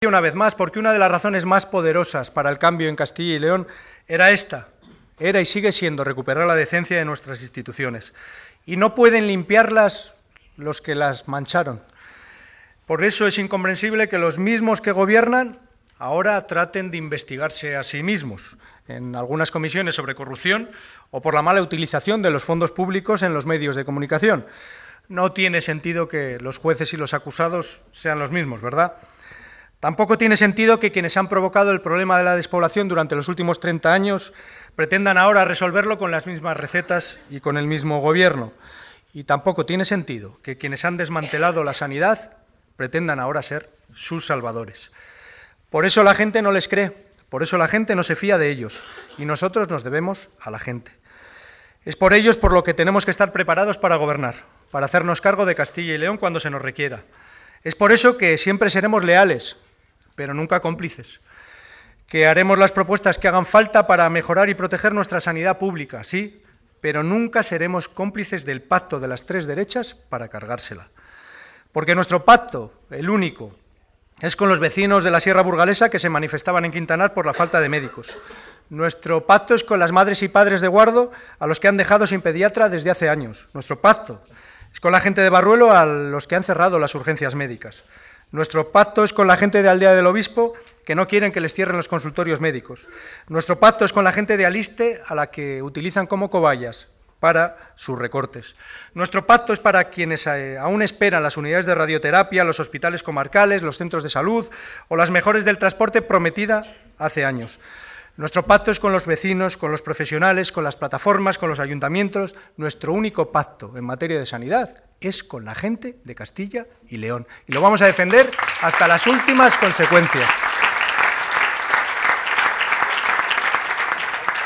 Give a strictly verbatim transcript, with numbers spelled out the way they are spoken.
Una vez más, porque una de las razones más poderosas para el cambio en Castilla y León era esta, era y sigue siendo recuperar la decencia de nuestras instituciones. Y no pueden limpiarlas los que las mancharon. Por eso es incomprensible que los mismos que gobiernan ahora traten de investigarse a sí mismos en algunas comisiones sobre corrupción o por la mala utilización de los fondos públicos en los medios de comunicación. No tiene sentido que los jueces y los acusados sean los mismos, ¿verdad? Tampoco tiene sentido que quienes han provocado el problema de la despoblación durante los últimos treinta años pretendan ahora resolverlo con las mismas recetas y con el mismo gobierno. Y tampoco tiene sentido que quienes han desmantelado la sanidad pretendan ahora ser sus salvadores. Por eso la gente no les cree, por eso la gente no se fía de ellos y nosotros nos debemos a la gente. Es por ellos por lo que tenemos que estar preparados para gobernar, para hacernos cargo de Castilla y León cuando se nos requiera. Es por eso que siempre seremos leales, pero nunca cómplices, que haremos las propuestas que hagan falta para mejorar y proteger nuestra sanidad pública, sí, pero nunca seremos cómplices del pacto de las tres derechas para cargársela. Porque nuestro pacto, el único, es con los vecinos de la Sierra Burgalesa que se manifestaban en Quintanar por la falta de médicos. Nuestro pacto es con las madres y padres de Guardo a los que han dejado sin pediatra desde hace años. Nuestro pacto es con la gente de Barruelo a los que han cerrado las urgencias médicas. Nuestro pacto es con la gente de Aldea del Obispo, que no quieren que les cierren los consultorios médicos. Nuestro pacto es con la gente de Aliste, a la que utilizan como cobayas para sus recortes. Nuestro pacto es para quienes eh, aún esperan las unidades de radioterapia, los hospitales comarcales, los centros de salud o las mejores del transporte prometida hace años. Nuestro pacto es con los vecinos, con los profesionales, con las plataformas, con los ayuntamientos. Nuestro único pacto en materia de sanidad es con la gente de Castilla y León. Y lo vamos a defender hasta las últimas consecuencias.